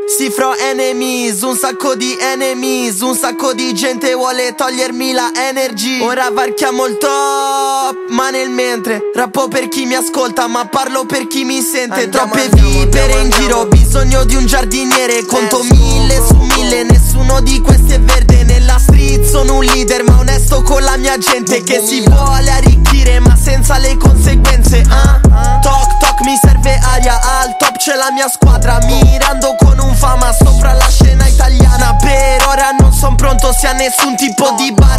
Si fra enemies, un sacco di enemies, un sacco di gente vuole togliermi la energy. Ora varchiamo il top, ma nel mentre rappo per chi mi ascolta, ma parlo per chi mi sente. Troppe vipere in giro, ho bisogno di un giardiniere. Conto 1000 su 1000, nessuno di questi è verde. Nella street sono un leader, ma onesto con la mia gente, che si vuole arricchire ma senza le conseguenze. Toc toc, mi serve aria, al top c'è la mia squadra, mirando con un fama sopra la scena italiana. Per ora non son pronto sia nessun tipo di bar.